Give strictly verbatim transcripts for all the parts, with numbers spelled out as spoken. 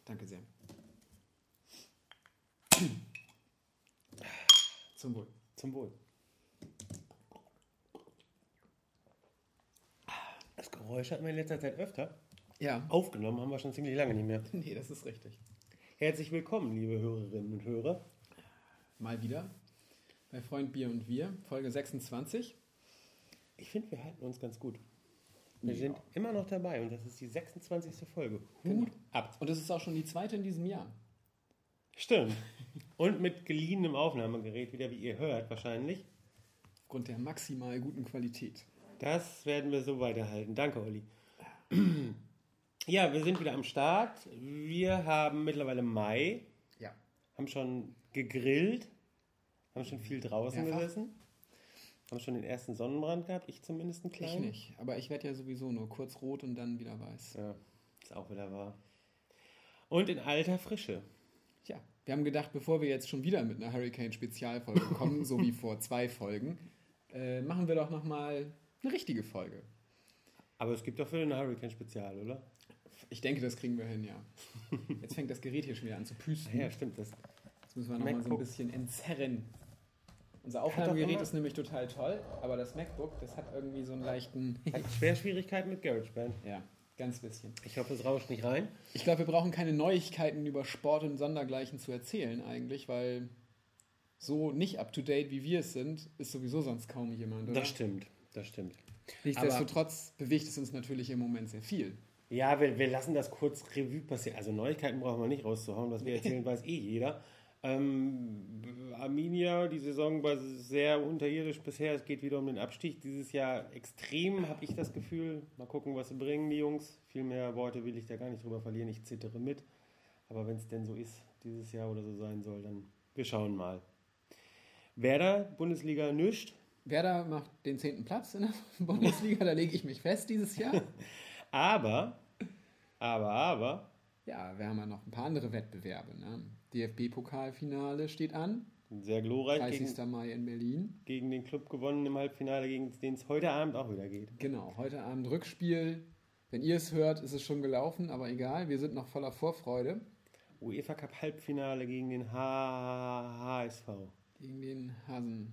Danke sehr. Zum Wohl. Zum Wohl. Das Geräusch hat man in letzter Zeit öfter. Ja. Aufgenommen haben wir schon ziemlich lange nicht mehr. Nee, das ist richtig. Herzlich willkommen, liebe Hörerinnen und Hörer. Mal wieder bei Freund Bier und Wir, Folge sechsundzwanzig. Ich finde, wir halten uns ganz gut. Wir Ja. sind immer noch dabei und das ist die sechsundzwanzigste Folge. Genau. Hut ab. Und das ist auch schon die zweite in diesem Jahr. Stimmt. Und mit geliehenem Aufnahmegerät wieder, wie ihr hört wahrscheinlich. Aufgrund der maximal guten Qualität. Das werden wir so weiterhalten. Danke, Olli. Ja, wir sind wieder am Start. Wir haben mittlerweile Mai. Ja. Haben schon gegrillt. Haben schon viel draußen Mehrfach. gesessen. Haben schon den ersten Sonnenbrand gehabt. Ich zumindest einen Ich kleinen. nicht. Aber ich werde ja sowieso nur kurz rot und dann wieder weiß. Ja, ist auch wieder wahr. Und in alter Frische. Ja. Wir haben gedacht, bevor wir jetzt schon wieder mit einer Hurricane-Spezialfolge kommen, so wie vor zwei Folgen, äh, machen wir doch nochmal eine richtige Folge. Aber es gibt doch für eine Hurricane-Spezial, oder? Ich denke, das kriegen wir hin, ja. Jetzt fängt das Gerät hier schon wieder an zu Ach püsten. ja, stimmt. Das. Jetzt müssen wir nochmal so ein MacBook. bisschen entzerren. Unser Hat Aufnahmegerät doch immer- ist nämlich total toll, aber das MacBook, das hat irgendwie so einen leichten... Hat schwer Schwierigkeiten mit GarageBand. ja, ganz bisschen. Ich hoffe, es rauscht nicht rein. Ich glaube, wir brauchen keine Neuigkeiten über Sport und Sondergleichen zu erzählen eigentlich, weil so nicht up-to-date, wie wir es sind, ist sowieso sonst kaum jemand, oder? Das stimmt, das stimmt. Nichtsdestotrotz bewegt es uns natürlich im Moment sehr viel. Ja, wir, wir lassen das kurz Revue passieren. Also Neuigkeiten brauchen wir nicht rauszuhauen. Was wir erzählen, weiß eh jeder. Ähm, Arminia, die Saison war sehr unterirdisch bisher. Es geht wieder um den Abstieg. Dieses Jahr extrem, habe ich das Gefühl. Mal gucken, was sie bringen, die Jungs. Viel mehr Worte will ich da gar nicht drüber verlieren. Ich zittere mit. Aber wenn es denn so ist, dieses Jahr oder so sein soll, dann wir schauen mal. Werder, Bundesliga nischt. Werder macht den zehnten Platz in der Bundesliga, da lege ich mich fest dieses Jahr. Aber, aber, aber, Ja, wir haben ja noch ein paar andere Wettbewerbe. Ne? D F B-Pokalfinale steht an, sehr glorreich gegen, dreißigsten Mai in Berlin. gegen den Club gewonnen im Halbfinale, gegen den es heute Abend auch wieder geht. Genau, heute Abend Rückspiel. Wenn ihr es hört, ist es schon gelaufen, aber egal, wir sind noch voller Vorfreude. UEFA Cup Halbfinale gegen den H S V. Gegen den Hasen.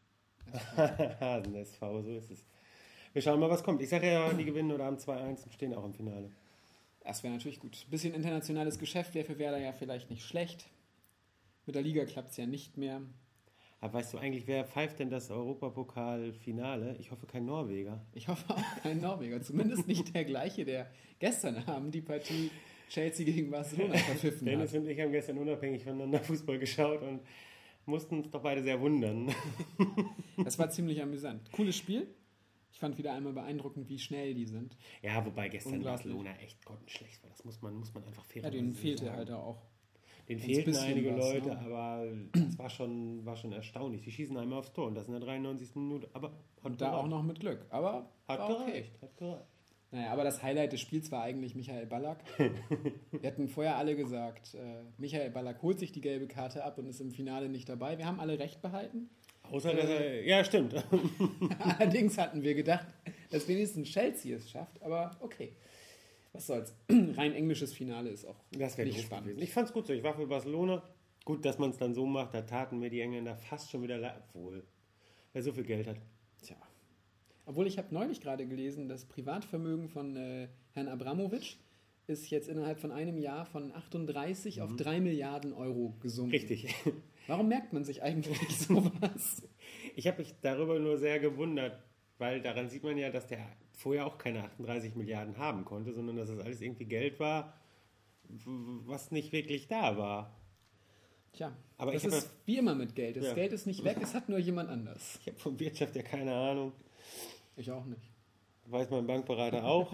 Hasen S V, so ist es. Wir schauen mal, was kommt. Ich sage ja, die gewinnen oder am zwei eins und stehen auch im Finale. Das wäre natürlich gut. Ein bisschen internationales Geschäft wäre für Werder ja vielleicht nicht schlecht. Mit der Liga klappt es ja nicht mehr. Aber weißt du eigentlich, wer pfeift denn das Europapokal-Finale? Ich hoffe, kein Norweger. Ich hoffe auch kein Norweger. Zumindest nicht der gleiche, der gestern Abend die Partie Chelsea gegen Barcelona verpfiffen Dennis hat. und ich haben gestern unabhängig voneinander Fußball geschaut und mussten uns doch beide sehr wundern. Das war ziemlich amüsant. Cooles Spiel. Ich fand wieder einmal beeindruckend, wie schnell die sind. Ja, wobei gestern Unglaublich. Barcelona echt grottenschlecht war. Das muss man, muss man einfach fair Ja, denen fehlte halt auch. Den Ganz fehlten bisschen einige was, Leute, ne? aber es war schon, war schon erstaunlich. Die schießen einmal aufs Tor und das in der dreiundneunzigsten Minute. Aber hat Und da gereicht. auch noch mit Glück. Aber Hat war okay. gereicht, hat gereicht. Naja, aber das Highlight des Spiels war eigentlich Michael Ballack. Wir hatten vorher alle gesagt, äh, Michael Ballack holt sich die gelbe Karte ab und ist im Finale nicht dabei. Wir haben alle recht behalten. Außer, dass er, ja, stimmt. Allerdings hatten wir gedacht, dass wenigstens Chelsea es schafft. Aber okay, was soll's. Rein englisches Finale ist auch Das wäre nicht nicht spannend. gewesen. Ich fand es gut so. Ich war für Barcelona. Gut, dass man es dann so macht. Da taten mir die Engländer fast schon wieder leid. Obwohl, wer so viel Geld hat. Tja. Obwohl, ich habe neulich gerade gelesen, das Privatvermögen von äh, Herrn Abramovic ist jetzt innerhalb von einem Jahr von achtunddreißig auf drei Milliarden Euro gesunken. Richtig. Warum merkt man sich eigentlich sowas? Ich habe mich darüber nur sehr gewundert, weil daran sieht man ja, dass der vorher auch keine achtunddreißig Milliarden haben konnte, sondern dass das alles irgendwie Geld war, w- was nicht wirklich da war. Tja, Aber das ich hab ist wie immer mit Geld. Das Ja. Geld ist nicht weg, es hat nur jemand anders. Ich habe von Wirtschaft ja keine Ahnung. Ich auch nicht. Weiß mein Bankberater auch.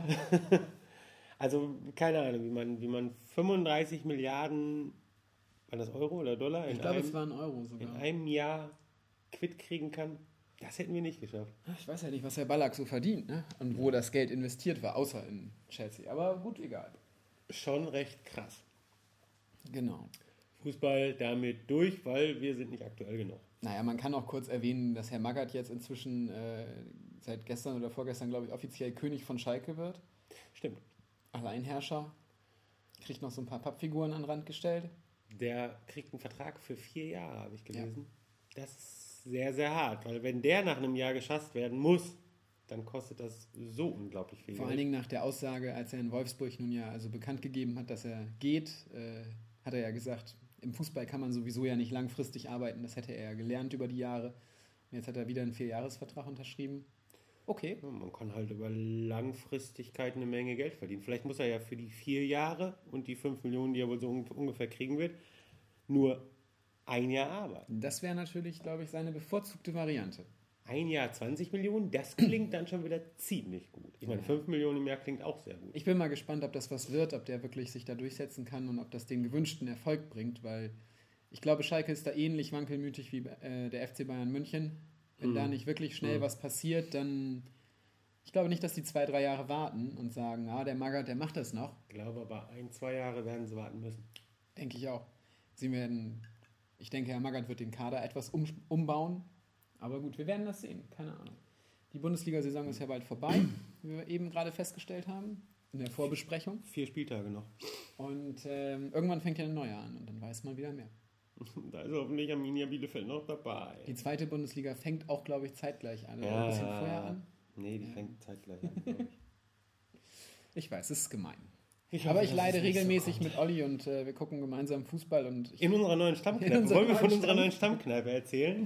Also keine Ahnung, wie man, wie man fünfunddreißig Milliarden, war das Euro oder Dollar, in, Ich glaube, einem, es war ein Euro in sogar. einem Jahr quitt kriegen kann. Das hätten wir nicht geschafft. Ich weiß ja nicht, was Herr Ballack so verdient, ne? Und wo das Geld investiert war, außer in Chelsea. Aber gut, egal. Schon recht krass. Genau. Fußball damit durch, weil wir sind nicht aktuell genug. Naja, man kann auch kurz erwähnen, dass Herr Magath jetzt inzwischen äh, seit gestern oder vorgestern, glaube ich, offiziell König von Schalke wird. Stimmt. Alleinherrscher. Kriegt noch so ein paar Pappfiguren an den Rand gestellt. Der kriegt einen Vertrag für vier Jahre, habe ich gelesen. Ja. Das ist sehr, sehr hart, weil wenn der nach einem Jahr geschasst werden muss, dann kostet das so unglaublich viel Vor Geld. allen Dingen nach der Aussage, als er in Wolfsburg nun ja also bekannt gegeben hat, dass er geht, äh, hat er ja gesagt, im Fußball kann man sowieso ja nicht langfristig arbeiten. Das hätte er ja gelernt über die Jahre. Und jetzt hat er wieder einen Vierjahresvertrag unterschrieben. Okay. Ja, man kann halt über Langfristigkeit eine Menge Geld verdienen. Vielleicht muss er ja für die vier Jahre und die fünf Millionen, die er wohl so ungefähr kriegen wird, nur ein Jahr arbeiten. Das wäre natürlich, glaube ich, seine bevorzugte Variante. Ein Jahr zwanzig Millionen, das klingt dann schon wieder ziemlich gut. Ich meine, fünf Millionen im Jahr klingt auch sehr gut. Ich bin mal gespannt, ob das was wird, ob der wirklich sich da durchsetzen kann und ob das den gewünschten Erfolg bringt, weil ich glaube, Schalke ist da ähnlich wankelmütig wie äh, der F C Bayern München. Wenn mm. da nicht wirklich schnell mm. was passiert, dann... Ich glaube nicht, dass die zwei, drei Jahre warten und sagen, ah, der Magath, der macht das noch. Ich glaube, aber ein, zwei Jahre werden sie warten müssen. Denke ich auch. Sie werden, ich denke, Herr Magath wird den Kader etwas um, umbauen. Aber gut, wir werden das sehen. Keine Ahnung. Die Bundesliga-Saison ist ja bald vorbei, wie wir eben gerade festgestellt haben, in der Vorbesprechung. Vier Spieltage noch. Und ähm, irgendwann fängt ja ein neuer an und dann weiß man wieder mehr. Da ist hoffentlich Arminia Bielefeld noch dabei. Die zweite Bundesliga fängt auch, glaube ich, zeitgleich an. Oder ja, ein bisschen vorher an. Nee, die ja. fängt zeitgleich an, glaube ich. Ich weiß, es ist gemein. Ich Aber hoffe, ich leide regelmäßig so mit Olli und äh, wir gucken gemeinsam Fußball. Und ich in unserer neuen Stammkneipe. Wollen wir von unserer neuen Stammkneipe erzählen?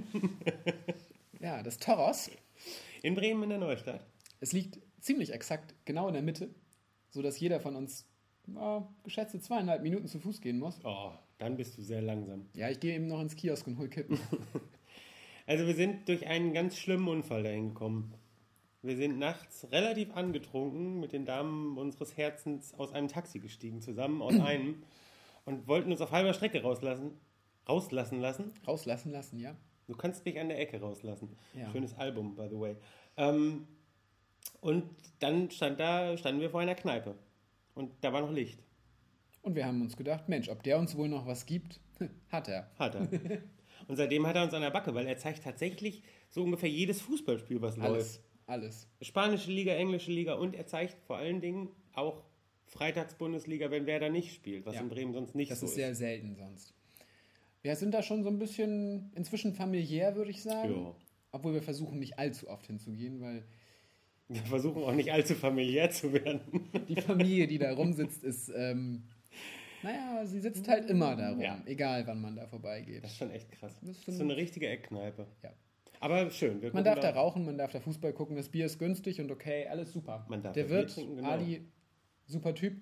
Ja, das Toros. In Bremen in der Neustadt. Es liegt ziemlich exakt genau in der Mitte, sodass jeder von uns oh, geschätzte zweieinhalb Minuten zu Fuß gehen muss. Oh, dann bist du sehr langsam. Ja, ich gehe eben noch ins Kiosk und hol Kippen. Also wir sind durch einen ganz schlimmen Unfall dahin gekommen. Wir sind nachts relativ angetrunken mit den Damen unseres Herzens aus einem Taxi gestiegen, zusammen aus einem, und wollten uns auf halber Strecke rauslassen. Rauslassen lassen? Rauslassen lassen, ja. Du kannst mich an der Ecke rauslassen. Ja. Schönes Album, by the way. Ähm, und dann stand da, standen wir vor einer Kneipe. Und da war noch Licht. Und wir haben uns gedacht, Mensch, ob der uns wohl noch was gibt, hat er. Hat er. Und seitdem hat er uns an der Backe, weil er zeigt tatsächlich so ungefähr jedes Fußballspiel, was alles, läuft. Alles. Spanische Liga, englische Liga, und er zeigt vor allen Dingen auch Freitags-Bundesliga, wenn Werder nicht spielt, was ja. in Bremen sonst nicht das so ist. Das ist sehr selten sonst. Wir sind da schon so ein bisschen inzwischen familiär, würde ich sagen. Ja. Obwohl wir versuchen, nicht allzu oft hinzugehen, weil... Wir versuchen auch nicht allzu familiär zu werden. Die Familie, die da rumsitzt, ist... Ähm, naja, sie sitzt halt immer da rum, ja. egal wann man da vorbeigeht. Das ist schon echt krass. Das ist, das ist so eine richtige Eckkneipe. Ja. Aber schön. Man darf da rauchen, man darf da Fußball gucken, das Bier ist günstig und okay, alles super. Man darf Der Wirt, trinken, genau. Ali, super Typ.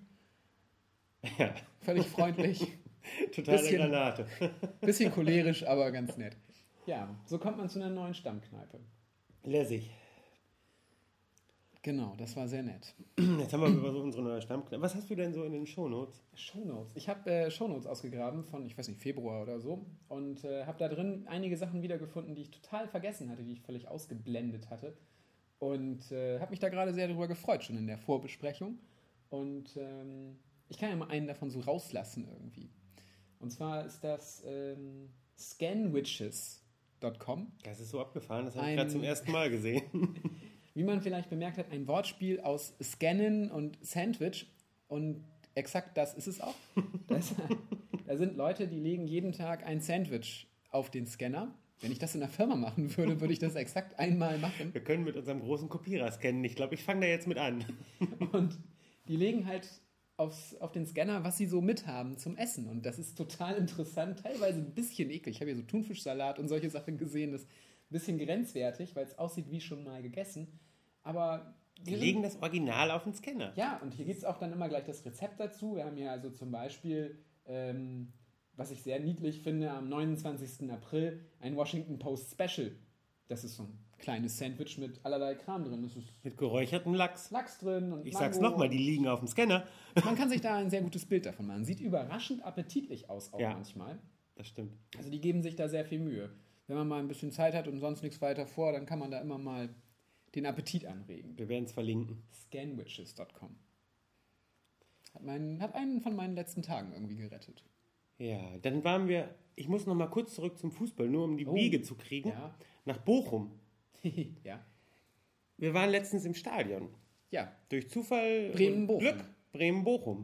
Ja. Völlig freundlich. Totale bisschen, Granate. Bisschen cholerisch, aber ganz nett. Ja, so kommt man zu einer neuen Stammkneipe. Lässig. Genau, das war sehr nett. Jetzt haben wir über so unsere neue Stammkneipe. Was hast du denn so in den Shownotes? Shownotes? Ich habe äh, Shownotes ausgegraben von, ich weiß nicht, Februar oder so. Und äh, habe da drin einige Sachen wiedergefunden, die ich total vergessen hatte, die ich völlig ausgeblendet hatte. Und äh, habe mich da gerade sehr darüber gefreut, schon in der Vorbesprechung. Und ähm, ich kann ja mal einen davon so rauslassen irgendwie. Und zwar ist das ähm, scanwitches Punkt com. Das ist so abgefahren, das habe ich gerade zum ersten Mal gesehen. Wie man vielleicht bemerkt hat, ein Wortspiel aus Scannen und Sandwich. Und exakt das ist es auch. Das, da sind Leute, die legen jeden Tag ein Sandwich auf den Scanner. Wenn ich das in der Firma machen würde, würde ich das exakt einmal machen. Wir können mit unserem großen Kopierer scannen. Ich glaube, ich fange da jetzt mit an. Und die legen halt aufs, auf den Scanner, was sie so mithaben zum Essen. Und das ist total interessant, teilweise ein bisschen eklig. Ich habe hier so Thunfischsalat und solche Sachen gesehen. Das ist ein bisschen grenzwertig, weil es aussieht wie schon mal gegessen. Aber die legen das Original auf den Scanner. Ja, und hier gibt es auch dann immer gleich das Rezept dazu. Wir haben hier also zum Beispiel, ähm, was ich sehr niedlich finde, am neunundzwanzigsten April ein Washington Post Special. Das ist so ein kleines Sandwich mit allerlei Kram drin. Das ist mit geräuchertem Lachs. Lachs drin und Ich Mango. sag's nochmal, die liegen auf dem Scanner. Man kann sich da ein sehr gutes Bild davon machen. Sieht überraschend appetitlich aus auch ja, manchmal. Das stimmt. Also die geben sich da sehr viel Mühe. Wenn man mal ein bisschen Zeit hat und sonst nichts weiter vor, dann kann man da immer mal den Appetit anregen. Wir werden es verlinken. scanwitches Punkt com. Hat, mein, hat einen von meinen letzten Tagen irgendwie gerettet. Ja, dann waren wir, ich muss noch mal kurz zurück zum Fußball, nur um die oh, Biege zu kriegen, ja. nach Bochum. Ja. Wir waren letztens im Stadion. Ja. Durch Zufall Bremen-Bochum. Glück Bremen-Bochum.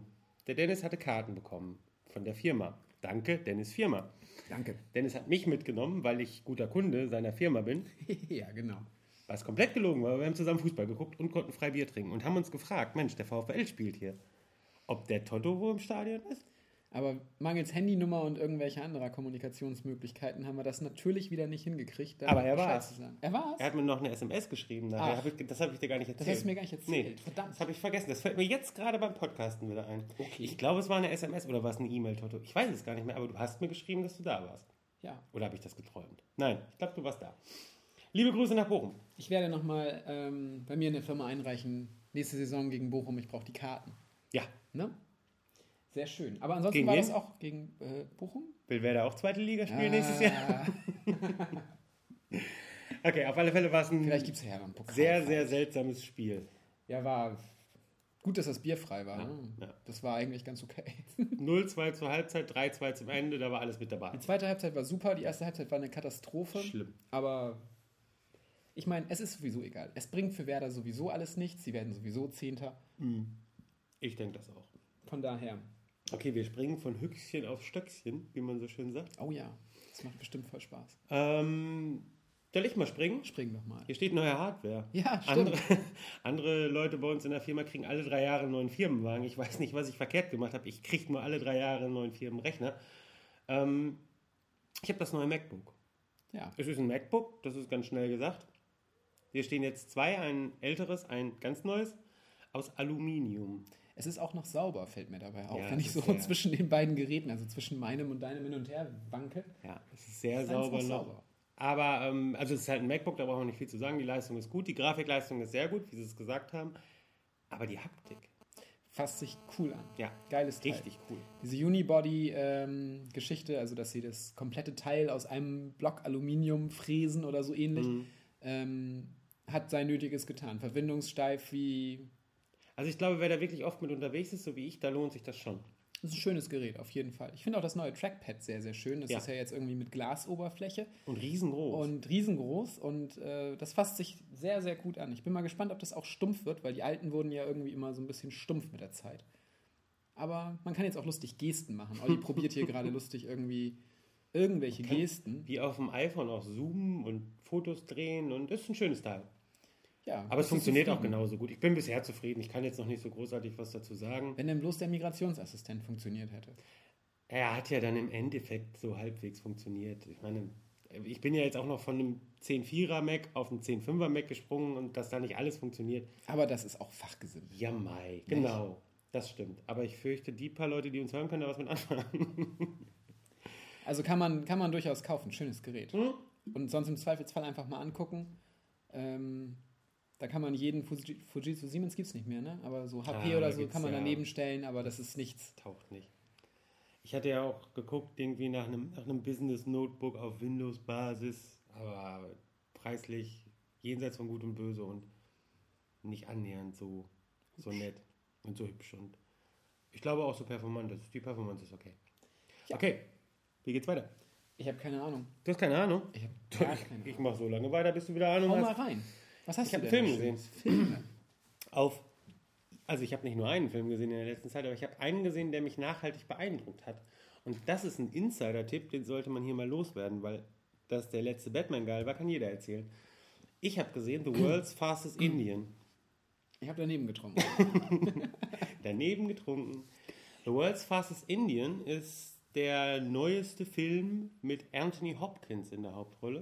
der Dennis hatte Karten bekommen von der Firma. Danke, Dennis Firma. Danke. Dennis hat mich mitgenommen, weil ich guter Kunde seiner Firma bin. Ja, genau. Was komplett gelogen war, wir haben zusammen Fußball geguckt und konnten frei Bier trinken und haben uns gefragt, Mensch, der VfL spielt hier. Ob der Toto wo im Stadion ist? Aber mangels Handynummer und irgendwelcher anderer Kommunikationsmöglichkeiten haben wir das natürlich wieder nicht hingekriegt. Aber er war's. Er war's? Er hat mir noch eine S M S geschrieben. Nachher. Hab ich, das habe ich dir gar nicht erzählt. Das hast du mir gar nicht erzählt. Nee, verdammt. Das habe ich vergessen. Das fällt mir jetzt gerade beim Podcasten wieder ein. Okay. Ich glaube, es war eine S M S oder war es eine E-Mail, Toto? Ich weiß es gar nicht mehr, aber du hast mir geschrieben, dass du da warst. Ja. Oder habe ich das geträumt? Nein, ich glaube, du warst da. Liebe Grüße nach Bochum. Ich werde nochmal ähm, bei mir in der Firma einreichen, nächste Saison gegen Bochum, ich brauche die Karten. Ja. Ne? Sehr schön. Aber ansonsten Gegen war wen? das auch gegen äh, Bochum? Will Werder auch zweite Liga spielen Ah. nächstes Jahr? Okay, auf alle Fälle war es ein Vielleicht gibt es ja einen Pokal. sehr, sehr seltsames Spiel. Ja, war gut, dass das bierfrei war. Ja, ne? ja. Das war eigentlich ganz okay. null zwei zur Halbzeit, drei zwei zum Ende, da war alles mit dabei. Die zweite Halbzeit war super, die erste Halbzeit war eine Katastrophe. Schlimm. Aber ich meine, es ist sowieso egal. Es bringt für Werder sowieso alles nichts. Sie werden sowieso Zehnter. Ich denke das auch. Von daher, Okay, wir springen von Hüchschen auf Stöckchen, wie man so schön sagt. oh ja, das macht bestimmt voll Spaß. Ähm, soll ich mal springen? Spring doch mal. Hier steht neue Hardware. Ja, stimmt. Andere, andere Leute bei uns in der Firma kriegen alle drei Jahre einen neuen Firmenwagen. Ich weiß nicht, was ich verkehrt gemacht habe. Ich kriege nur alle drei Jahre einen neuen Firmenrechner. Ähm, ich habe das neue MacBook. Ja, Es ist ein MacBook, das ist ganz schnell gesagt. Hier stehen jetzt zwei, ein älteres, ein ganz neues, aus Aluminium. es ist auch noch sauber, fällt mir dabei auf. Ja, wenn es ich so ist sehr- zwischen den beiden Geräten, also zwischen meinem und deinem hin und her wanke. Ja, es ist sehr ist eins sauber noch noch. sauber. Aber, ähm, also es ist halt ein MacBook, da brauchen wir nicht viel zu sagen. Die Leistung ist gut, die Grafikleistung ist sehr gut, wie sie es gesagt haben. Aber die Haptik, Fasst sich cool an. ja, Geiles Teil. richtig cool. Diese Unibody-Geschichte, also dass sie das komplette Teil aus einem Block Aluminium fräsen oder so ähnlich, Mhm. ähm, hat sein Nötiges getan. Verwindungssteif wie... Also ich glaube, wer da wirklich oft mit unterwegs ist, so wie ich, da lohnt sich das schon. Das ist ein schönes Gerät, auf jeden Fall. Ich finde auch das neue Trackpad sehr, sehr schön. Das Ja. ist ja jetzt irgendwie mit Glasoberfläche Und riesengroß. und riesengroß und äh, das fasst sich sehr, sehr gut an. Ich bin mal gespannt, ob das auch stumpf wird, weil die alten wurden ja irgendwie immer so ein bisschen stumpf mit der Zeit. Aber man kann jetzt auch lustig Gesten machen. Olli probiert hier gerade lustig irgendwie irgendwelche kann- Gesten. Wie auf dem iPhone auch zoomen und Fotos drehen und das ist ein schönes Teil. Ja, Aber es bist du funktioniert auch zufrieden? genauso gut. Ich bin bisher zufrieden. Ich kann jetzt noch nicht so großartig was dazu sagen. Wenn denn bloß der Migrationsassistent funktioniert hätte. Er hat ja dann im Endeffekt so halbwegs funktioniert. Ich meine, ich bin ja jetzt auch noch von einem zehn Komma vierer Mac auf einen zehn Komma fünfer Mac gesprungen und dass da nicht alles funktioniert. Aber das ist auch fachgesinnt. Ja, Mai, genau. Das stimmt. Aber ich fürchte, die paar Leute, die uns hören, können da was mit anfangen. Also kann man, kann man durchaus kaufen. Schönes Gerät. Hm? Und sonst im Zweifelsfall einfach mal angucken. Ähm, da kann man jeden Fuji- Fujitsu Siemens gibt es nicht mehr, ne? Aber so H P Ah, oder da so gibt's kann man ja- daneben stellen, aber das ist nichts. Taucht nicht. Ich hatte ja auch geguckt, irgendwie nach einem, nach einem Business-Notebook auf Windows-Basis, aber preislich jenseits von Gut und Böse und nicht annähernd so, so nett und so hübsch. Und ich glaube auch so performant. Das- Die Performance ist okay. Ja. Okay, wie geht's weiter? Ich habe keine Ahnung. Du hast keine Ahnung? Ich habe gar keine Ich Ahnung. mache so lange weiter, bis du wieder Ahnung Hau hast. mal rein. Was hast Ich du hab denn einen da Film Schönes? Filme. Auf, also ich habe nicht nur einen Film gesehen in der letzten Zeit, aber ich habe einen gesehen, der mich nachhaltig beeindruckt hat. Und das ist ein Insider-Tipp, den sollte man hier mal loswerden, weil dass der letzte Batman geil war, kann jeder erzählen. Ich habe gesehen The World's Fastest Indian. Ich habe daneben getrunken. Daneben getrunken. The World's Fastest Indian ist der neueste Film mit Anthony Hopkins in der Hauptrolle.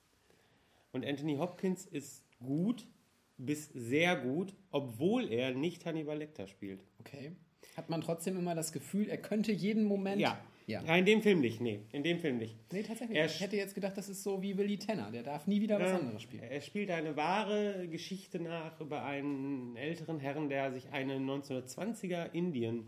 Und Anthony Hopkins ist gut bis sehr gut, obwohl er nicht Hannibal Lecter spielt. Okay. Hat man trotzdem immer das Gefühl, er könnte jeden Moment... Ja. Ja. ja. In dem Film nicht, nee. In dem Film nicht. Nee, tatsächlich. Er Ich hätte jetzt gedacht, das ist so wie Willy Tenner. Der darf nie wieder was Ja, anderes spielen. Er spielt eine wahre Geschichte nach über einen älteren Herrn, der sich eine neunzehnhundertzwanziger Indien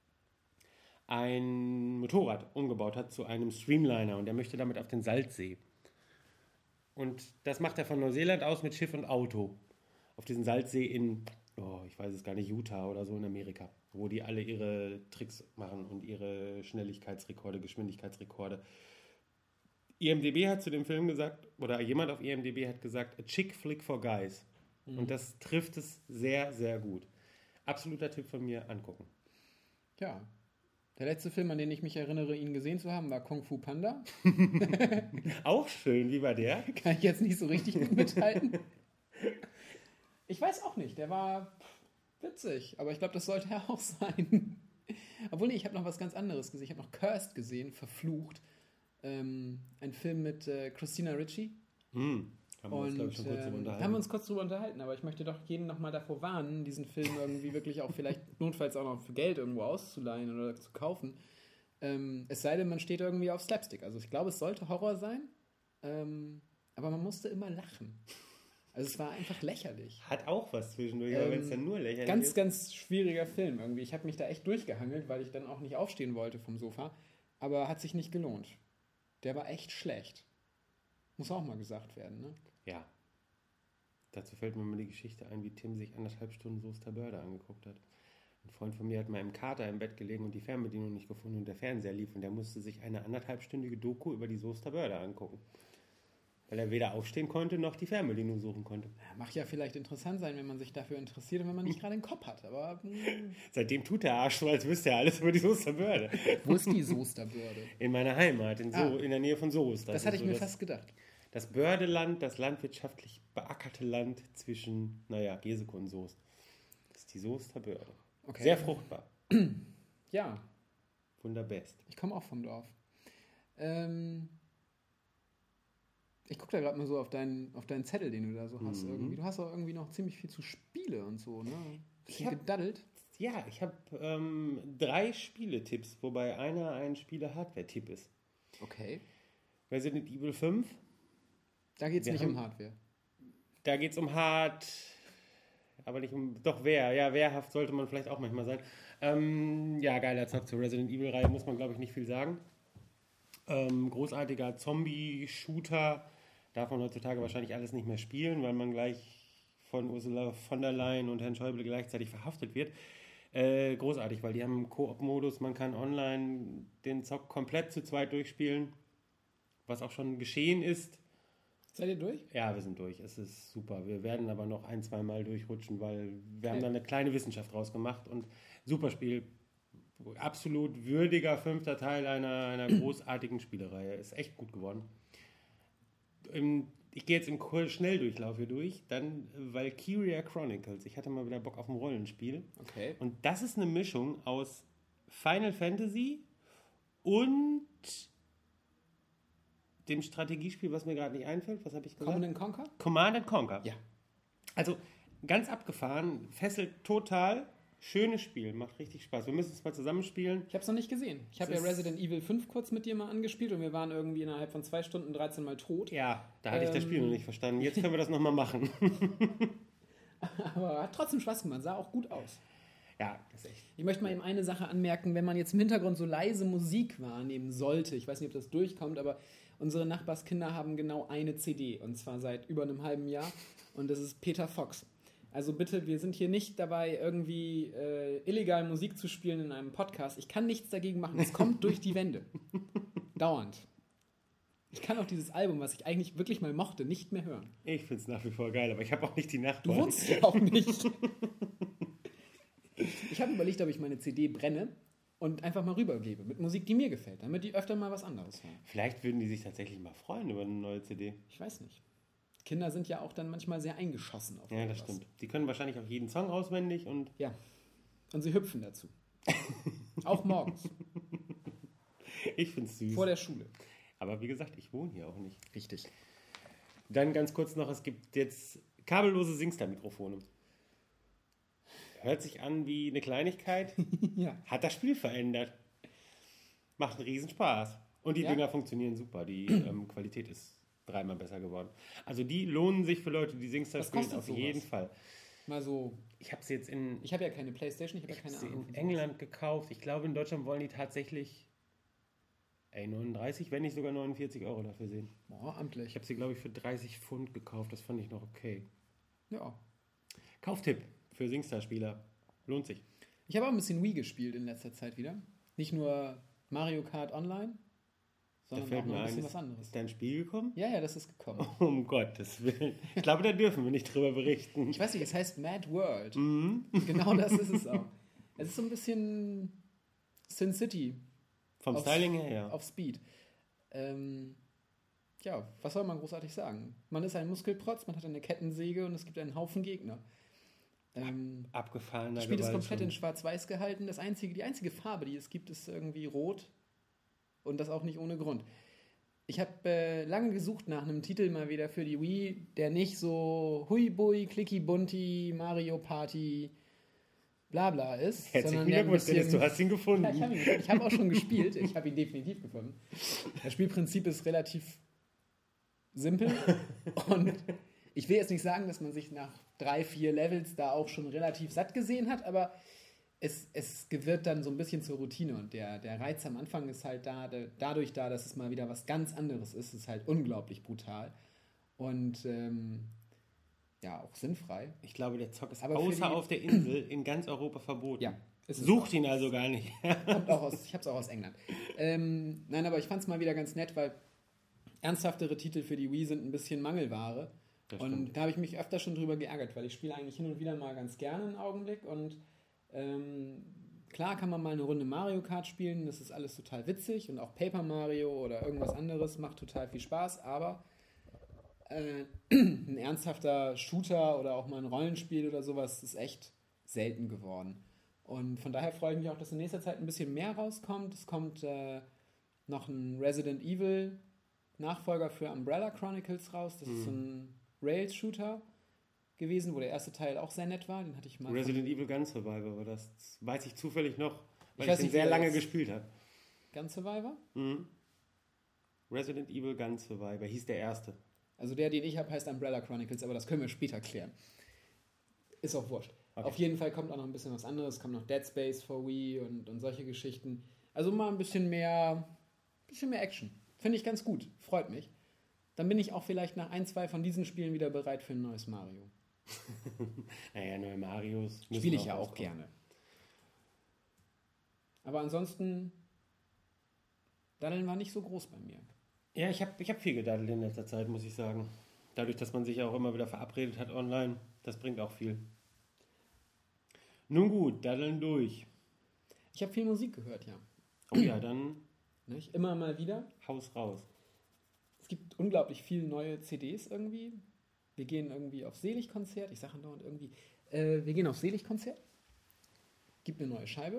ein Motorrad umgebaut hat zu einem Streamliner und er möchte damit auf den Salzsee. Und das macht er von Neuseeland aus mit Schiff und Auto. Auf diesen Salzsee in, oh, ich weiß es gar nicht, Utah oder so in Amerika, wo die alle ihre Tricks machen und ihre Schnelligkeitsrekorde, Geschwindigkeitsrekorde. I M D B hat zu dem Film gesagt, oder jemand auf I M D B hat gesagt, a chick flick for guys. Und das trifft es sehr, sehr gut. Absoluter Tipp von mir, angucken. Ja. Der letzte Film, an den ich mich erinnere, ihn gesehen zu haben, war Kung Fu Panda. Auch schön, wie war der? Kann ich jetzt nicht so richtig gut mithalten. Ich weiß auch nicht, der war witzig, aber ich glaube, das sollte er auch sein. Obwohl, nee, ich habe noch was ganz anderes gesehen. Ich habe noch Cursed gesehen, Verflucht. Ähm, ein Film mit äh, Christina Ricci. Hm. Haben wir uns, glaube ich, schon kurz ähm, drüber unterhalten. haben wir uns kurz drüber unterhalten, aber ich möchte doch jeden nochmal davor warnen, diesen Film irgendwie wirklich auch vielleicht notfalls auch noch für Geld irgendwo auszuleihen oder zu kaufen. Ähm, es sei denn, man steht irgendwie auf Slapstick. Also ich glaube, es sollte Horror sein, ähm, aber man musste immer lachen. Also es war einfach lächerlich. Hat auch was zwischendurch, aber Ähm, wenn es dann nur lächerlich Ganz, ist. ganz schwieriger Film irgendwie. Ich habe mich da echt durchgehangelt, weil ich dann auch nicht aufstehen wollte vom Sofa, aber hat sich nicht gelohnt. Der war echt schlecht. Muss auch mal gesagt werden, ne? Ja. Dazu fällt mir mal die Geschichte ein, wie Tim sich anderthalb Stunden Soester Börde angeguckt hat. Ein Freund von mir hat mal im Kater im Bett gelegen und die Fernbedienung nicht gefunden und der Fernseher lief und der musste sich eine anderthalbstündige Doku über die Soester Börde angucken. Weil er weder aufstehen konnte, noch die Fernbedienung suchen konnte. Ja, mag ja vielleicht interessant sein, wenn man sich dafür interessiert und wenn man nicht gerade einen Kopf hat, aber mh, Seitdem tut der Arsch so, als wüsste er alles über die Soester Börde. wo ist die Soesterbörde? In meiner Heimat, in, so, Ah. in der Nähe von Soest. Das ist hatte ich so mir das, fast gedacht. Das Bördeland, das landwirtschaftlich beackerte Land zwischen, naja, Geseke und Soest. Das ist die Soester Börde. Okay. Sehr fruchtbar. Ja, Wunderbest. ich komme auch vom Dorf. Ähm, ich gucke da gerade mal so auf deinen, auf deinen Zettel, den du da so hast. Mhm. Irgendwie. Du hast auch irgendwie noch ziemlich viel zu Spiele und so, ne? Ich Bisschen hab- gedaddelt. Ja, ich habe ähm, drei Spieletipps, wobei einer ein Spiele-Hardware-Tipp ist. Okay. Resident Evil fünf, Da geht es Wir nicht haben- um Hardware. da geht es um Hard, aber nicht um, doch wer, ja, wehrhaft sollte man vielleicht auch manchmal sein. Ähm, ja, geiler Zock zur Resident Evil-Reihe, muss man glaube ich nicht viel sagen. Ähm, großartiger Zombie-Shooter, darf man heutzutage wahrscheinlich alles nicht mehr spielen, weil man gleich von Ursula von der Leyen und Herrn Schäuble gleichzeitig verhaftet wird. Äh, großartig, weil die haben einen Koop-Modus, man kann online den Zock komplett zu zweit durchspielen, was auch schon geschehen ist. Seid ihr durch? Ja, wir sind durch, es ist super. Wir werden aber noch ein, zwei Mal durchrutschen, weil wir haben Okay. da eine kleine Wissenschaft draus gemacht und super Spiel. Absolut würdiger fünfter Teil einer, einer großartigen Spielereihe. Ist echt gut geworden. Im, ich gehe jetzt im Kur- Schnelldurchlauf hier durch. Dann Valkyria Chronicles. Ich hatte mal wieder Bock auf ein Rollenspiel. Okay. Und das ist eine Mischung aus Final Fantasy und dem Strategiespiel, was mir gerade nicht einfällt. Was habe ich gesagt? Command and Conquer? Command and Conquer. Ja. Also ganz abgefahren, fesselt total. Schönes Spiel, macht richtig Spaß. Wir müssen es mal zusammenspielen. Ich habe es noch nicht gesehen. Ich habe Es ja ist- Resident Evil fünf kurz mit dir mal angespielt und wir waren irgendwie innerhalb von zwei Stunden dreizehn Mal tot. Ja, da hatte ich das Ähm. Spiel noch nicht verstanden. Jetzt können wir das nochmal machen. Aber hat trotzdem Spaß gemacht, sah auch gut aus. Ja, das ist echt. Ich möchte mal eben eine Sache anmerken, wenn man jetzt im Hintergrund so leise Musik wahrnehmen sollte, ich weiß nicht, ob das durchkommt, aber unsere Nachbarskinder haben genau eine C D und zwar seit über einem halben Jahr und das ist Peter Fox. Also bitte, wir sind hier nicht dabei, irgendwie äh, illegal Musik zu spielen in einem Podcast. Ich kann nichts dagegen machen. Es kommt durch die Wände. Dauernd. Ich kann auch dieses Album, was ich eigentlich wirklich mal mochte, nicht mehr hören. Ich finde es nach wie vor geil, aber ich habe auch nicht die Du Nachbarn. wohnst ja auch nicht. Ich habe überlegt, ob ich meine C D brenne und einfach mal rübergebe mit Musik, die mir gefällt, damit die öfter mal was anderes hören. Vielleicht würden die sich tatsächlich mal freuen über eine neue C D. Ich weiß nicht. Kinder sind ja auch dann manchmal sehr eingeschossen auf Ja, das irgendwas. stimmt. Die können wahrscheinlich auch jeden Song auswendig und Ja. Und sie hüpfen dazu. Auch morgens, ich finde es süß. vor der Schule. Aber wie gesagt, ich wohne hier auch nicht. Richtig. Dann ganz kurz noch, es gibt jetzt kabellose Singstar-Mikrofone. Hört sich an wie eine Kleinigkeit, Ja. hat das Spiel verändert. Macht einen Riesenspaß. Und die Ja. Dinger funktionieren super. Die ähm, Qualität ist dreimal besser geworden. Also die lohnen sich für Leute, die Singstar Was spielen, kostet auf sowas? jeden Fall. Mal so, Ich habe sie jetzt in, ich habe ja keine Playstation, ich habe ja ich hab keine sie Ahnung. in England gekauft. Ich glaube, in Deutschland wollen die tatsächlich ey, neununddreißig, wenn nicht sogar neunundvierzig Euro dafür sehen. Boah, Ich amtlich. habe sie, glaube ich, für dreißig Pfund gekauft. Das fand ich noch okay. Ja. Kauftipp für Singstar-Spieler. Lohnt sich. Ich habe auch ein bisschen Wii gespielt in letzter Zeit wieder. Nicht nur Mario Kart Online, Da sondern auch fällt noch mir ein ein, bisschen ist, was anderes. ist dein Spiel gekommen? Ja, ja, das ist gekommen. Um Gottes Willen. Ich glaube, da dürfen wir nicht drüber berichten. Ich weiß nicht, es heißt Mad World. Mhm. Genau das ist es auch. Es ist so ein bisschen Sin City. Vom auf, Styling her, ja. Auf Speed. Ähm, ja, was soll man großartig sagen? Man ist ein Muskelprotz, man hat eine Kettensäge und es gibt einen Haufen Gegner. Ähm, Abgefahrener Das Spiel ist Gewalt komplett schon. in Schwarz-Weiß gehalten. Das einzige, die einzige Farbe, die es gibt, ist irgendwie rot. Und das auch nicht ohne Grund. Ich habe äh, lange gesucht nach einem Titel mal wieder für die Wii, der nicht so hui-bui, clicky-bunti, Mario Party, bla bla ist. Herzlichen Glückwunsch, Dennis, du hast ihn gefunden. Ja, ich habe ihn gefunden. Ich habe auch schon gespielt. Ich habe ihn definitiv gefunden. Das Spielprinzip ist relativ simpel. Und ich will jetzt nicht sagen, dass man sich nach drei, vier Levels da auch schon relativ satt gesehen hat, aber es, es wird dann so ein bisschen zur Routine. Und der, der Reiz am Anfang ist halt da, der, dadurch da, dass es mal wieder was ganz anderes ist, ist halt unglaublich brutal. Und ähm, ja, auch sinnfrei. Ich glaube, der Zock ist Aber für außer die- auf der Insel in ganz Europa verboten. Ja, ist es Sucht ihn also gar nicht. Kommt auch aus, ich habe es auch aus England. Ähm, nein, aber ich fand es mal wieder ganz nett, weil ernsthaftere Titel für die Wii sind ein bisschen Mangelware. Das Und stimmt. da habe ich mich öfter schon drüber geärgert, weil ich spiele eigentlich hin und wieder mal ganz gerne einen Augenblick. Und ähm, klar kann man mal eine Runde Mario Kart spielen, das ist alles total witzig. Und auch Paper Mario oder irgendwas anderes macht total viel Spaß. Aber äh, ein ernsthafter Shooter oder auch mal ein Rollenspiel oder sowas ist echt selten geworden. Und von daher freue ich mich auch, dass in nächster Zeit ein bisschen mehr rauskommt. Es kommt äh, noch ein Resident Evil Nachfolger für Umbrella Chronicles raus. Das ist so ein Rails-Shooter gewesen, wo der erste Teil auch sehr nett war. Den hatte ich mal. Resident Evil Gun Survivor, aber das weiß ich zufällig noch, weil Ich ich, weiß den nicht, sehr wie der lange jetzt- gespielt habe. Gun Survivor. Mhm. Resident Evil Gun Survivor hieß der erste. Also der, den ich habe, heißt Umbrella Chronicles, aber das können wir später klären. Ist auch wurscht. Okay. Auf jeden Fall kommt auch noch ein bisschen was anderes. Kommt noch Dead Space for Wii und, und solche Geschichten. Also mal ein bisschen mehr, bisschen mehr Action. Finde ich ganz gut. Freut mich. Dann bin ich auch vielleicht nach ein, zwei von diesen Spielen wieder bereit für ein neues Mario. Naja, neue Marios. müssen Spiele ich ja auch rauskommen. gerne. Aber ansonsten, Daddeln war nicht so groß bei mir. Ja, ich habe ich hab viel gedaddelt in letzter Zeit, muss ich sagen. Dadurch, dass man sich ja auch immer wieder verabredet hat online, das bringt auch viel. Nun gut, daddeln durch. Ich habe viel Musik gehört, ja. Oh ja, dann Nicht? Immer mal wieder. Haus raus. Es gibt unglaublich viele neue C Ds irgendwie. Wir gehen irgendwie auf Seligkonzert. Ich sage dauernd irgendwie. Äh, wir gehen auf Seligkonzert. Gibt eine neue Scheibe.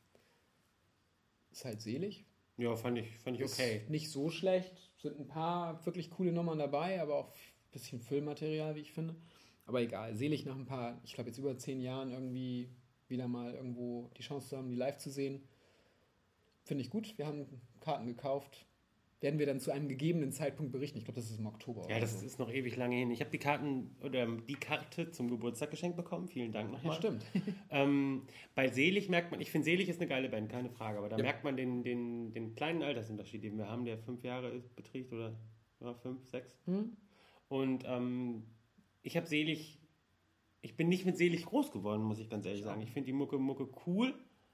Ist halt selig. Ja, fand ich, fand ich okay. Ist nicht so schlecht. Sind ein paar wirklich coole Nummern dabei, aber auch ein bisschen Füllmaterial, wie ich finde. Aber egal. Selig nach ein paar, ich glaube jetzt über zehn Jahren irgendwie wieder mal irgendwo die Chance zu haben, die live zu sehen. Finde ich gut. Wir haben Karten gekauft. Werden wir dann zu einem gegebenen Zeitpunkt berichten. Ich glaube, das ist im Oktober. Ja, oder das so. ist noch ewig lange hin. Ich habe die Karten oder die Karte zum Geburtstag geschenkt bekommen. Vielen Dank Ja, nochmal. stimmt. Ähm, bei Selig merkt man, ich finde Selig ist eine geile Band, keine Frage, aber da Ja. merkt man den, den, den kleinen Altersunterschied, den wir haben, der fünf Jahre ist, beträgt oder ja, fünf, sechs. Hm? Und ähm, ich habe Selig, ich bin nicht mit Selig groß geworden, muss ich ganz ehrlich sagen. Ich finde die Mucke, Mucke cool,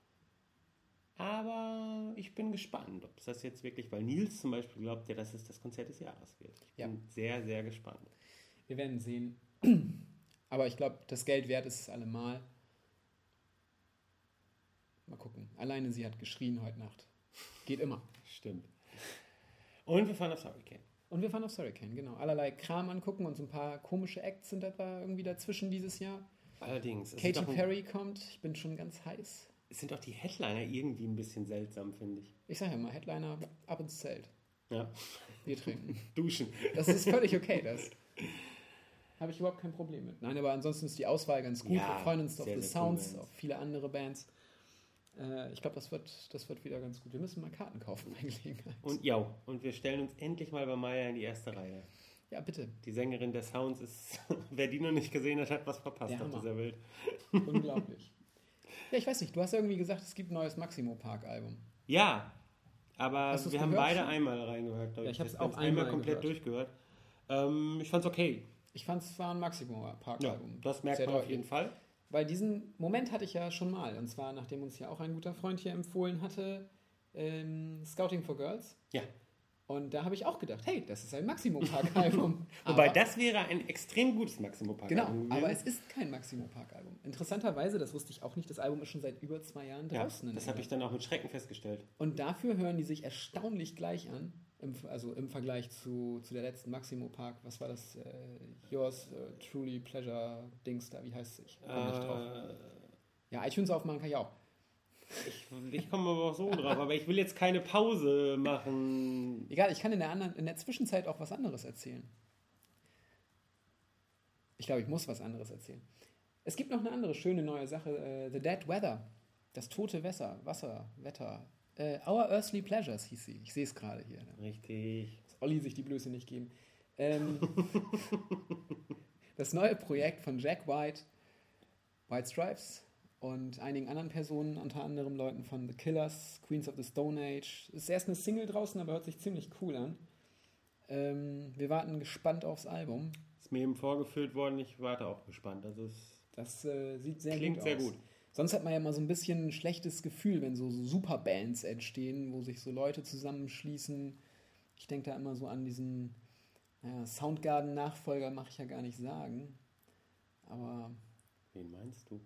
aber ich bin gespannt, ob es das jetzt wirklich, weil Nils zum Beispiel glaubt ja, dass es das Konzert des Jahres wird. Ich Ja. bin sehr, sehr gespannt. Wir werden sehen. Aber ich glaube, das Geld wert ist es allemal. Mal gucken. Alleine sie hat geschrien heute Nacht. Geht immer. Stimmt. Und wir fahren aufs Hurricane. Und wir fahren aufs Hurricane, genau. Allerlei Kram angucken und so ein paar komische Acts sind etwa irgendwie dazwischen dieses Jahr. Allerdings. es Katy sind auch ein- Perry kommt. Ich bin schon ganz heiß. Es sind auch die Headliner irgendwie ein bisschen seltsam, finde ich. Ich sage ja mal, Headliner ab ins Zelt. Ja. Bier trinken. Duschen. Das ist völlig okay, das. Habe ich überhaupt kein Problem mit. Nein, aber ansonsten ist die Auswahl ganz gut. Ja, Wir freuen uns auf sehr, The sehr coole Sounds, Bands. auf viele andere Bands. Äh, ich glaube, das wird, das wird wieder ganz gut. Wir müssen mal Karten kaufen bei Gelegenheit. Und ja, und wir stellen uns endlich mal bei Maya in die erste Reihe. Ja, bitte. Die Sängerin der Sounds ist, wer die noch nicht gesehen hat, hat was verpasst Der auf Hammer. dieser Welt. Unglaublich. Ja, ich weiß nicht. Du hast ja irgendwie gesagt, es gibt ein neues Maximo Park-Album. Ja, aber Hast du's wir haben gehört beide schon? einmal reingehört. glaub Ja, ich hab's Wir auch haben's einmal einmal komplett gehört. durchgehört. Ähm, ich fand's okay. Ich fand es war ein Maximo Ja, Park-Album. das merkt Sehr man auf deutlich. jeden Fall. Weil diesen Moment hatte ich ja schon mal. Und zwar, nachdem uns ja auch ein guter Freund hier empfohlen hatte, ähm, Scouting for Girls. Ja. Und da habe ich auch gedacht, hey, das ist ein Maximo Park-Album. Wobei das wäre ein extrem gutes Maximo Park-Album. Genau, aber es ist kein Maximo Park-Album. Interessanterweise, das wusste ich auch nicht, das Album ist schon seit über zwei Jahren draußen. Ja, das habe ich dann auch mit Schrecken festgestellt. Und dafür hören die sich erstaunlich gleich an, im, also im Vergleich zu, zu der letzten Maximo Park. Was war das? Äh, Yours uh, Truly Pleasure Dings da, wie heißt es? Ich komme nicht drauf. Ja, iTunes aufmachen kann ich auch. Ich, ich komme aber auch so drauf, aber ich will jetzt keine Pause machen. Egal, ich kann in der, anderen, in der Zwischenzeit auch was anderes erzählen. Ich glaube, ich muss was anderes erzählen. Es gibt noch eine andere schöne neue Sache, uh, The Dead Weather, das tote Wasser, Wasser, Wetter. Uh, Our Earthly Pleasures hieß sie. Ich sehe es gerade hier. Ne? Richtig. Dass Olli sich die Blöße nicht geben. Ähm, das neue Projekt von Jack White, White Stripes, und einigen anderen Personen, unter anderem Leuten von The Killers, Queens of the Stone Age. Ist erst eine Single draußen, aber hört sich ziemlich cool an. Ähm, wir warten gespannt aufs Album. Ist mir eben vorgeführt worden, ich warte auch gespannt. Also es das äh, sieht sehr klingt gut sehr aus. gut. Sonst hat man ja mal so ein bisschen ein schlechtes Gefühl, wenn so, so Superbands entstehen, wo sich so Leute zusammenschließen. Ich denke da immer so an diesen naja, Soundgarden-Nachfolger, mache ich ja gar nicht sagen. Aber... Wen meinst du?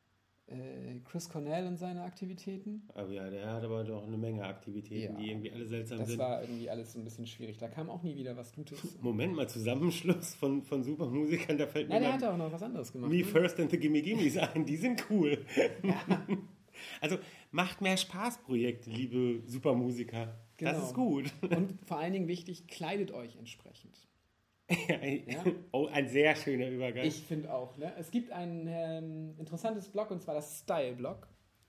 Chris Cornell und seine Aktivitäten. Aber ja, der hat aber doch eine Menge Aktivitäten, ja, die irgendwie alle seltsam das sind. Das war irgendwie alles so ein bisschen schwierig. Da kam auch nie wieder was Gutes. Moment mal, Zusammenschluss von, von Supermusikern, da fällt mir... Ja, der hat auch noch was anderes gemacht. Me ne? First and the Gimme Gimmes ein, die sind cool. Ja. Also macht mehr Spaß, Projekte, liebe Supermusiker. Genau. Das ist gut. Und vor allen Dingen wichtig, kleidet euch entsprechend. Ja? Oh, ein sehr schöner Übergang. Ich finde auch. Ne? Es gibt ein ähm, interessantes Blog, und zwar das Style-Blog.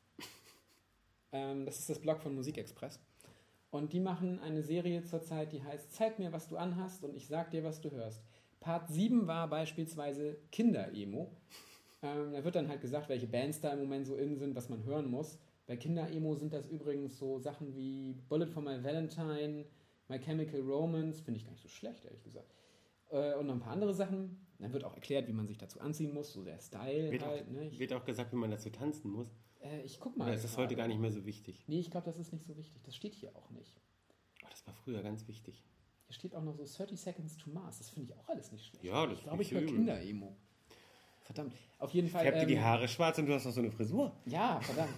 ähm, das ist das Blog von Musikexpress. Und die machen eine Serie zurzeit, die heißt Zeig mir, was du anhast und ich sag dir, was du hörst. Part sieben war beispielsweise Kinder-Emo. Ähm, da wird dann halt gesagt, welche Bands da im Moment so in sind, was man hören muss. Bei Kinder-Emo sind das übrigens so Sachen wie Bullet for My Valentine, My Chemical Romance, finde ich gar nicht so schlecht, ehrlich gesagt. Und noch ein paar andere Sachen. Dann wird auch erklärt, wie man sich dazu anziehen muss, so der Style wird halt. Auch, ne? ich, wird auch gesagt, wie man dazu tanzen muss. Äh, ich guck mal. Oder ist das heute gar nicht mehr so wichtig? Nee, ich glaube, das ist nicht so wichtig. Das steht hier auch nicht. Oh, das war früher ganz wichtig. Hier steht auch noch so thirty Seconds to Mars. Das finde ich auch alles nicht schlecht. Ja, das ich glaube, ich höre übel. Kinder-Emo. Verdammt. Auf jeden Fall. Färbt dir ähm, die Haare schwarz und du hast noch so eine Frisur. Ja, verdammt.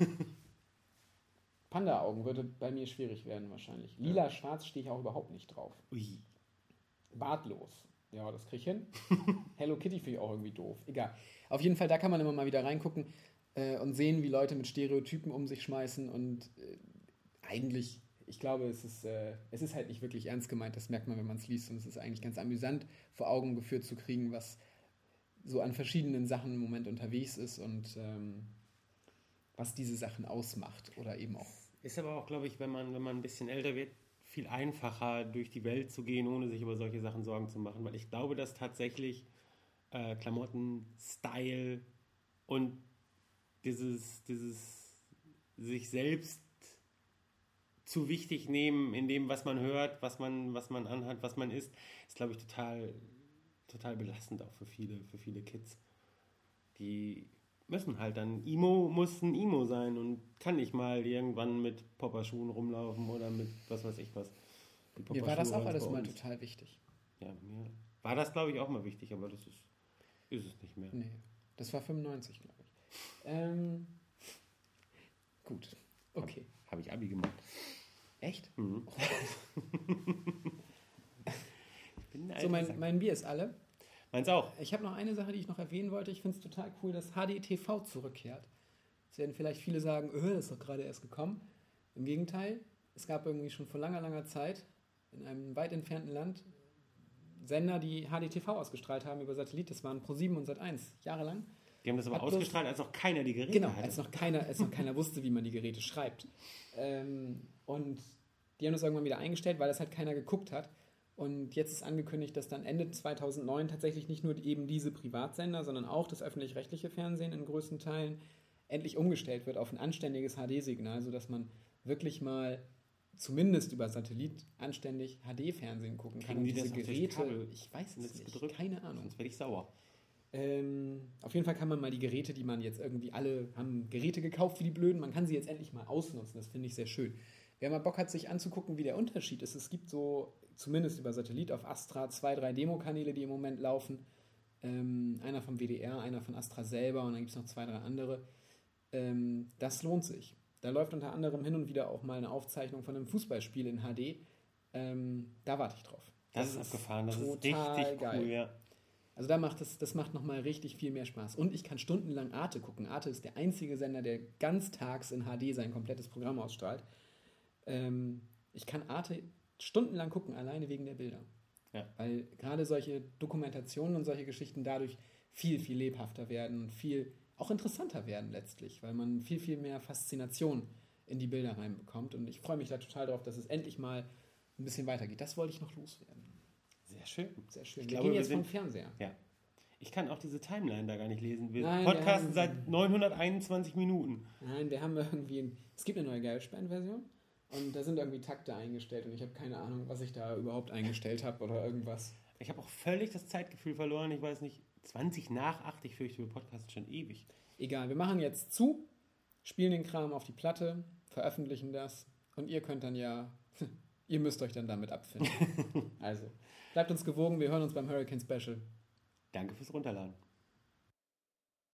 Panda-Augen würde bei mir schwierig werden wahrscheinlich. Lila-schwarz stehe ich auch überhaupt nicht drauf. Ui. Bartlos. Ja, das kriege ich hin. Hello Kitty finde ich auch irgendwie doof. Egal. Auf jeden Fall, da kann man immer mal wieder reingucken äh, und sehen, wie Leute mit Stereotypen um sich schmeißen. Und äh, eigentlich, ich glaube, es ist, äh, es ist halt nicht wirklich ernst gemeint. Das merkt man, wenn man es liest. Und es ist eigentlich ganz amüsant, vor Augen geführt zu kriegen, was so an verschiedenen Sachen im Moment unterwegs ist und ähm, was diese Sachen ausmacht. Oder eben auch. Ist aber auch, glaube ich, wenn man, wenn man ein bisschen älter wird, viel einfacher durch die Welt zu gehen, ohne sich über solche Sachen Sorgen zu machen, weil ich glaube, dass tatsächlich äh, Klamotten, Style und dieses, dieses sich selbst zu wichtig nehmen in dem, was man hört, was man, was man anhat, was man isst, ist, glaube ich, total, total belastend auch für viele, für viele Kids. Die müssen halt dann, Emo muss ein Emo sein und kann nicht mal irgendwann mit Popperschuhen rumlaufen oder mit was weiß ich was. Mir war das auch alles mal total wichtig. Ja, mir war das, glaube ich, auch mal wichtig, aber das ist, ist es nicht mehr. Nee, das war fünfundneunzig, glaube ich. Ähm, gut, okay. Habe hab ich Abi gemacht. Echt? Mhm. Oh. Ich bin ein so, mein, mein Bier ist alle. Meins auch. Ich habe noch eine Sache, die ich noch erwähnen wollte. Ich finde es total cool, dass H D T V zurückkehrt. Jetzt werden vielleicht viele sagen, öh, das ist doch gerade erst gekommen. Im Gegenteil, es gab irgendwie schon vor langer, langer Zeit in einem weit entfernten Land Sender, die H D T V ausgestrahlt haben über Satellit. Das waren ProSieben und Sat eins, jahrelang. Die haben das aber Hat ausgestrahlt, als noch keiner die Geräte genau, hatte. als noch keiner, als noch keiner wusste, wie man die Geräte schreibt. Ähm, und die haben das irgendwann wieder eingestellt, weil das halt keiner geguckt hat. Und jetzt ist angekündigt, dass dann Ende zweitausendneun tatsächlich nicht nur eben diese Privatsender, sondern auch das öffentlich-rechtliche Fernsehen in größten Teilen endlich umgestellt wird auf ein anständiges H D-Signal, sodass man wirklich mal zumindest über Satellit anständig H D-Fernsehen gucken kann. Kriegen die und diese das durch Geräte, Kabel ich weiß es nicht, gedrückt? keine Ahnung. Sonst werde ich sauer. Ähm, auf jeden Fall kann man mal die Geräte, die man jetzt irgendwie alle haben Geräte gekauft wie die Blöden, man kann sie jetzt endlich mal ausnutzen. Das finde ich sehr schön. wer mal Bock hat, sich anzugucken, wie der Unterschied ist, es gibt so, zumindest über Satellit auf Astra, zwei, drei Demokanäle, die im Moment laufen. Ähm, einer vom W D R, einer von Astra selber und dann gibt es noch zwei, drei andere. Ähm, das lohnt sich. Da läuft unter anderem hin und wieder auch mal eine Aufzeichnung von einem Fußballspiel in H D. Ähm, da warte ich drauf. Das, das ist abgefahren, das ist richtig geil. cool, ja. Also da macht das, das macht nochmal richtig viel mehr Spaß. Und ich kann stundenlang Arte gucken. Arte ist der einzige Sender, der ganztags in H D sein komplettes Programm ausstrahlt. Ähm, ich kann Arte stundenlang gucken, alleine wegen der Bilder. Ja. Weil gerade solche Dokumentationen und solche Geschichten dadurch viel, viel lebhafter werden und viel auch interessanter werden letztlich, weil man viel, viel mehr Faszination in die Bilder reinbekommt. Und ich freue mich da total drauf, dass es endlich mal ein bisschen weitergeht. Das wollte ich noch loswerden. Sehr schön. Sehr schön. Ich wir glaube, gehen jetzt wir sind, vom Fernseher. Ja. Ich kann auch diese Timeline da gar nicht lesen. Wir Nein, podcasten wir seit neunhunderteinundzwanzig Minuten. Nein, wir haben irgendwie... Ein, es gibt eine neue GarageBand-Version und da sind irgendwie Takte eingestellt und ich habe keine Ahnung, was ich da überhaupt eingestellt habe oder irgendwas. Ich habe auch völlig das Zeitgefühl verloren. Ich weiß nicht, zwanzig nach acht, ich fürchte, wir podcasten schon ewig. Egal, wir machen jetzt zu, spielen den Kram auf die Platte, veröffentlichen das und ihr könnt dann ja... Ihr müsst euch dann damit abfinden. Also, bleibt uns gewogen, wir hören uns beim Hurricane Special. Danke fürs Runterladen.